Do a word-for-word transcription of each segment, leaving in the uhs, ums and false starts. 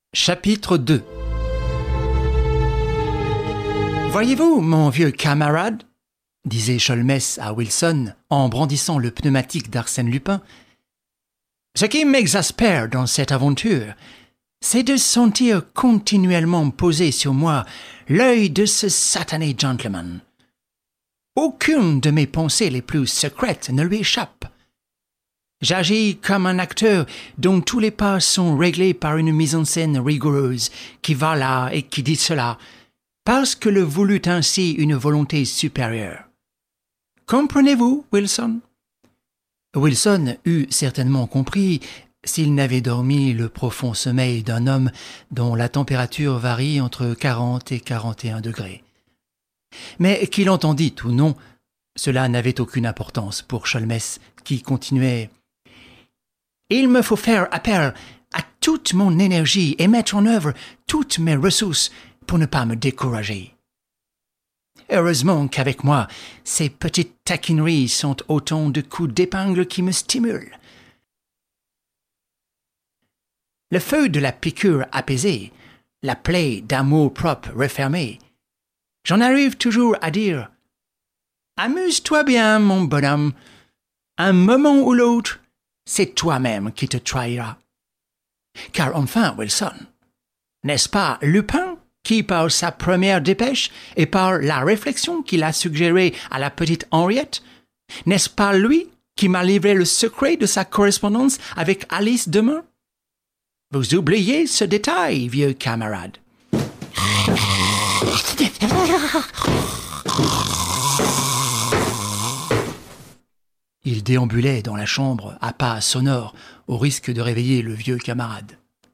Chapitre deux. Voyez-vous, mon vieux camarade, disait Sholmès à Wilson en brandissant le pneumatique d'Arsène Lupin, ce qui m'exaspère dans cette aventure, c'est de sentir continuellement poser sur moi l'œil de ce satané gentleman. Aucune de mes pensées les plus secrètes ne lui échappe. J'agis comme un acteur dont tous les pas sont réglés par une mise en scène rigoureuse, qui va là et qui dit cela, parce que le voulut ainsi une volonté supérieure. Comprenez-vous, Wilson? Wilson eût certainement compris s'il n'avait dormi le profond sommeil d'un homme dont la température varie entre quarante et quarante et un degrés. Mais qu'il entendît ou non, cela n'avait aucune importance pour Sholmès, qui continuait « Il me faut faire appel à toute mon énergie et mettre en œuvre toutes mes ressources pour ne pas me décourager. Heureusement qu'avec moi, ces petites taquineries sont autant de coups d'épingle qui me stimulent. Le feu de la piqûre apaisé, la plaie d'amour-propre refermée, j'en arrive toujours à dire « Amuse-toi bien, mon bonhomme, un moment ou l'autre, c'est toi-même qui te trahiras. » Car enfin, Wilson, n'est-ce pas Lupin qui, par sa première dépêche et par la réflexion qu'il a suggérée à la petite Henriette, n'est-ce pas lui qui m'a livré le secret de sa correspondance avec Alice demain? Vous oubliez ce détail, vieux camarade. Il déambulait dans la chambre à pas sonores, au risque de réveiller le vieux camarade.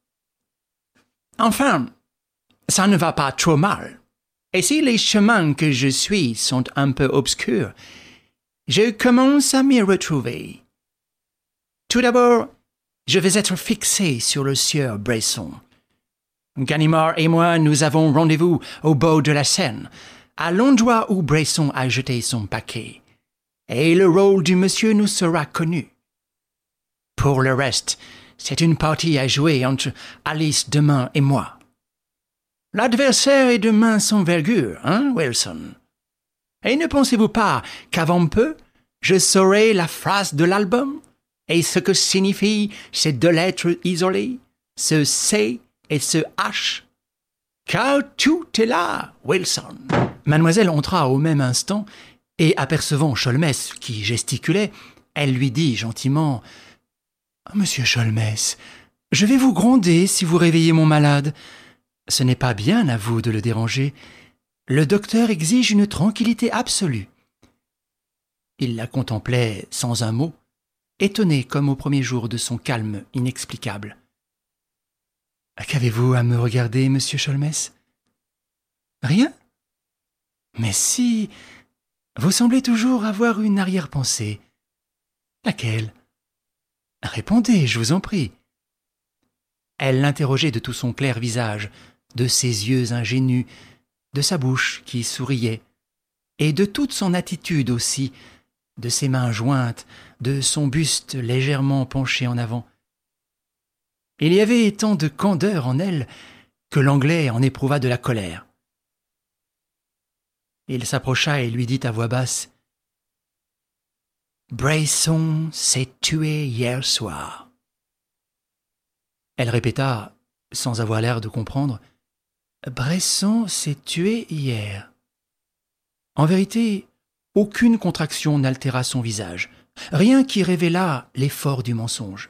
Enfin, ça ne va pas trop mal. Et si les chemins que je suis sont un peu obscurs, je commence à m'y retrouver. Tout d'abord, je vais être fixé sur le sieur Bresson. Ganimard et moi, nous avons rendez-vous au bord de la Seine, à l'endroit où Bresson a jeté son paquet. Et le rôle du monsieur nous sera connu. Pour le reste, c'est une partie à jouer entre Alice demain et moi. L'adversaire est de mince envergure, hein, Wilson? Et ne pensez-vous pas qu'avant peu, je saurai la phrase de l'album et ce que signifient ces deux lettres isolées, ce C et ce H? Car tout est là, Wilson. Mademoiselle entra au même instant et apercevant Sholmès qui gesticulait, elle lui dit gentiment « Monsieur Sholmès, je vais vous gronder si vous réveillez mon malade. Ce n'est pas bien à vous de le déranger. Le docteur exige une tranquillité absolue. » Il la contemplait sans un mot, étonné comme au premier jour de son calme inexplicable. « Qu'avez-vous à me regarder, monsieur Sholmès? »« Rien? Mais si... Vous semblez toujours avoir une arrière-pensée. Laquelle? Répondez, je vous en prie. » Elle l'interrogeait de tout son clair visage, de ses yeux ingénus, de sa bouche qui souriait, et de toute son attitude aussi, de ses mains jointes, de son buste légèrement penché en avant. Il y avait tant de candeur en elle que l'Anglais en éprouva de la colère. Il s'approcha et lui dit à voix basse « Bresson s'est tué hier soir. » Elle répéta, sans avoir l'air de comprendre « Bresson s'est tué hier. » En vérité, aucune contraction n'altéra son visage, rien qui révélât l'effort du mensonge.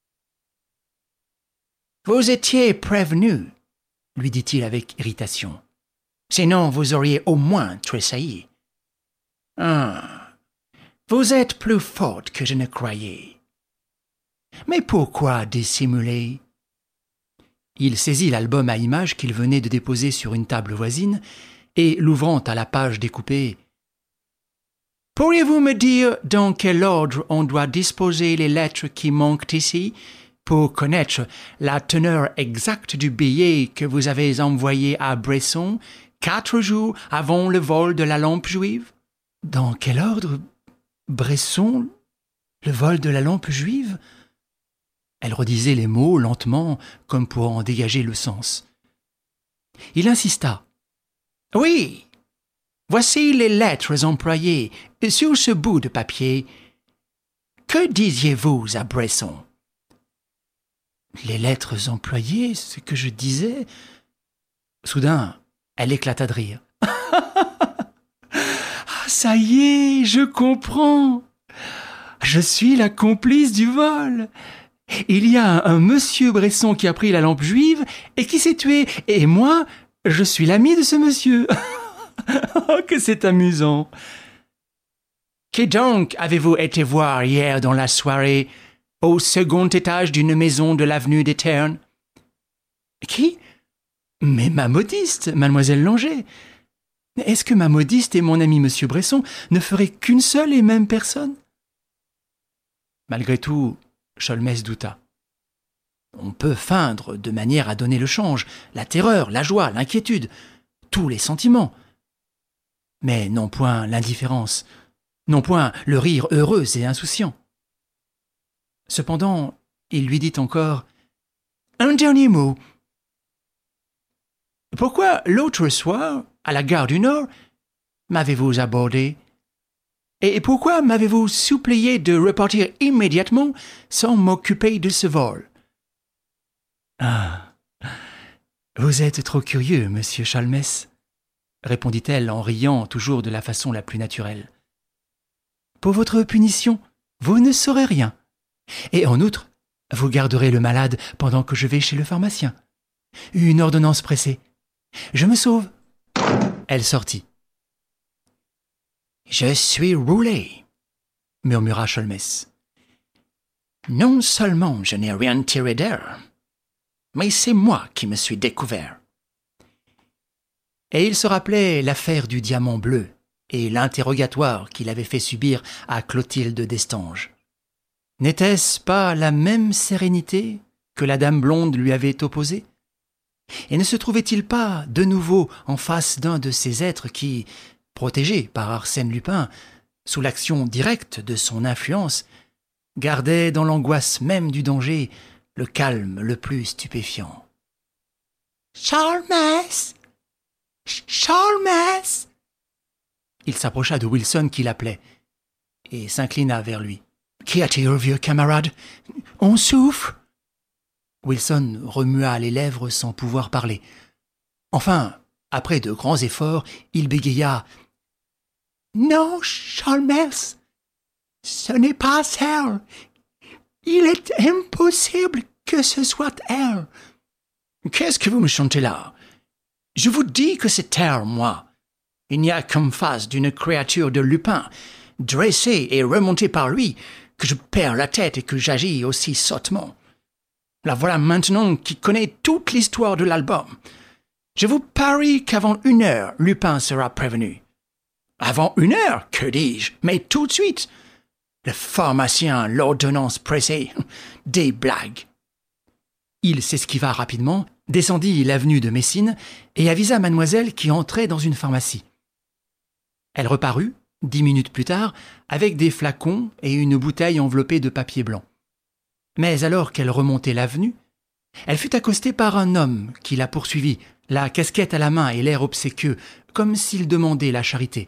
« Vous étiez prévenu, » lui dit-il avec irritation. « Sinon, vous auriez au moins tressailli. Ah, vous êtes plus forte que je ne croyais. Mais pourquoi dissimuler ?» Il saisit l'album à images qu'il venait de déposer sur une table voisine et, l'ouvrant à la page découpée, « Pourriez-vous me dire dans quel ordre on doit disposer les lettres qui manquent ici pour connaître la teneur exacte du billet que vous avez envoyé à Bresson quatre jours avant le vol de la lampe juive? »« Dans quel ordre? Bresson? Le vol de la lampe juive? » Elle redisait les mots lentement, comme pour en dégager le sens. Il insista. « Oui, voici les lettres employées sur ce bout de papier. Que disiez-vous à Bresson ?» Les lettres employées, ce que je disais... Soudain, elle éclata de rire. « Ah, ça y est, je comprends. Je suis la complice du vol. Il y a un monsieur Bresson qui a pris la lampe juive et qui s'est tué. Et moi, je suis l'ami de ce monsieur. Oh, que c'est amusant. Qui donc avez-vous été voir hier dans la soirée au second étage d'une maison de l'avenue des Ternes? Qui? Mais ma modiste, mademoiselle Langeais. Est-ce que ma modiste et mon ami monsieur Bresson ne feraient qu'une seule et même personne? Malgré tout, Sholmès douta. On peut feindre de manière à donner le change, la terreur, la joie, l'inquiétude, tous les sentiments. Mais non point l'indifférence, non point le rire heureux et insouciant. Cependant, il lui dit encore « Un dernier mot. Pourquoi l'autre soir, à la gare du Nord, m'avez-vous abordé? Et pourquoi m'avez-vous supplié de repartir immédiatement sans m'occuper de ce vol? » Ah, vous êtes trop curieux, monsieur Sholmès, répondit-elle en riant toujours de la façon la plus naturelle. Pour votre punition, vous ne saurez rien. Et en outre, vous garderez le malade pendant que je vais chez le pharmacien. Une ordonnance pressée. Je me sauve. Elle sortit. « Je suis roulé, » murmura Sholmès. « Non seulement je n'ai rien tiré d'elle, mais c'est moi qui me suis découvert. » Et il se rappelait l'affaire du diamant bleu et l'interrogatoire qu'il avait fait subir à Clotilde d'Estanges. N'était-ce pas la même sérénité que la dame blonde lui avait opposée? Et ne se trouvait-il pas de nouveau en face d'un de ces êtres qui, protégés par Arsène Lupin, sous l'action directe de son influence, gardaient dans l'angoisse même du danger le calme le plus stupéfiant? « Sholmès! Sholmès !» Il s'approcha de Wilson qui l'appelait et s'inclina vers lui. « Qu'y a-t-il, vieux camarade? On souffre ?» Wilson remua les lèvres sans pouvoir parler. Enfin, après de grands efforts, il bégaya. « Non, Sholmès, ce n'est pas elle. Il est impossible que ce soit elle. »« Qu'est-ce que vous me chantez là? Je vous dis que c'est elle, moi. Il n'y a qu'en face d'une créature de Lupin, dressée et remontée par lui, que je perds la tête et que j'agis aussi sottement. La voilà maintenant qui connaît toute l'histoire de l'album. Je vous parie qu'avant une heure, Lupin sera prévenu. Avant une heure, que dis-je? Mais tout de suite. Le pharmacien, l'ordonnance pressée, des blagues. » Il s'esquiva rapidement, descendit l'avenue de Messine et avisa mademoiselle qui entrait dans une pharmacie. Elle reparut, dix minutes plus tard, avec des flacons et une bouteille enveloppée de papier blanc. Mais alors qu'elle remontait l'avenue, elle fut accostée par un homme qui la poursuivit, la casquette à la main et l'air obséquieux, comme s'il demandait la charité.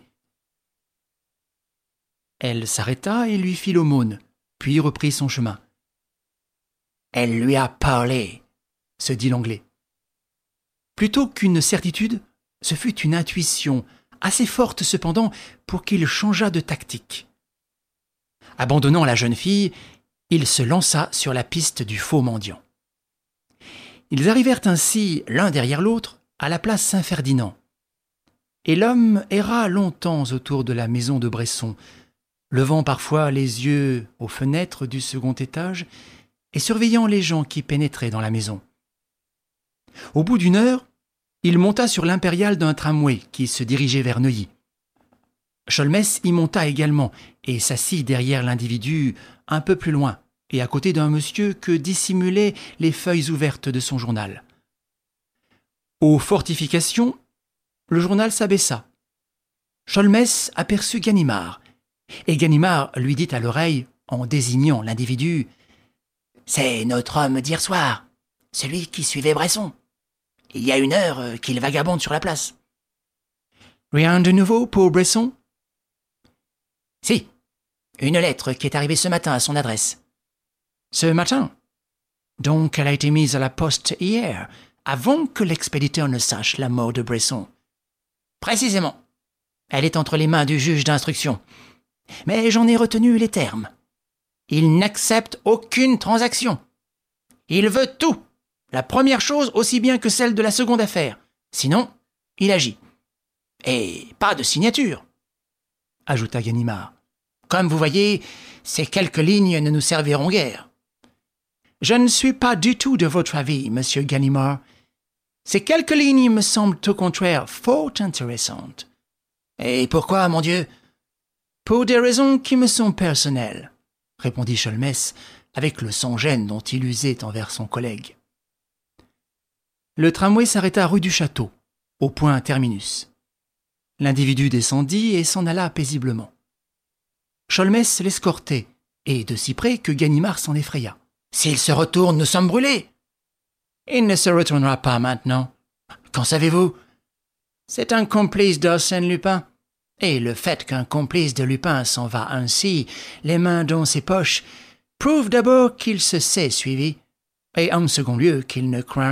Elle s'arrêta et lui fit l'aumône, puis reprit son chemin. « Elle lui a parlé, » se dit l'Anglais. Plutôt qu'une certitude, ce fut une intuition, assez forte cependant pour qu'il changeât de tactique. Abandonnant la jeune fille, il se lança sur la piste du faux mendiant. Ils arrivèrent ainsi, l'un derrière l'autre, à la place Saint-Ferdinand. Et l'homme erra longtemps autour de la maison de Bresson, levant parfois les yeux aux fenêtres du second étage et surveillant les gens qui pénétraient dans la maison. Au bout d'une heure, il monta sur l'impériale d'un tramway qui se dirigeait vers Neuilly. Sholmès y monta également et s'assit derrière l'individu un peu plus loin et à côté d'un monsieur que dissimulaient les feuilles ouvertes de son journal. Aux fortifications, le journal s'abaissa. Sholmès aperçut Ganimard, et Ganimard lui dit à l'oreille, en désignant l'individu, C'est notre homme d'hier soir, celui qui suivait Bresson. Il y a une heure euh, qu'il vagabonde sur la place. » « Rien de nouveau pour Bresson ?»« Si, une lettre qui est arrivée ce matin à son adresse. »« Ce matin ? Donc elle a été mise à la poste hier, avant que l'expéditeur ne sache la mort de Bresson. »« Précisément. Elle est entre les mains du juge d'instruction. Mais j'en ai retenu les termes. Il n'accepte aucune transaction. Il veut tout, la première chose aussi bien que celle de la seconde affaire. Sinon, il agit. Et pas de signature, » ajouta Ganimard. « Comme vous voyez, ces quelques lignes ne nous serviront guère. » « Je ne suis pas du tout de votre avis, monsieur Ganimard. Ces quelques lignes me semblent au contraire fort intéressantes. »« Et pourquoi, mon Dieu ?»« Pour des raisons qui me sont personnelles, » répondit Sholmès avec le sans-gêne dont il usait envers son collègue. Le tramway s'arrêta rue du Château, au point terminus. L'individu descendit et s'en alla paisiblement. Sholmès l'escortait, et de si près que Ganimard s'en effraya. « S'il se retourne, nous sommes brûlés !»« Il ne se retournera pas maintenant. »« Qu'en savez-vous ?»« C'est un complice d'Arsène Lupin. Et le fait qu'un complice de Lupin s'en va ainsi, les mains dans ses poches, prouve d'abord qu'il se sait suivi, et en second lieu qu'il ne craint rien. »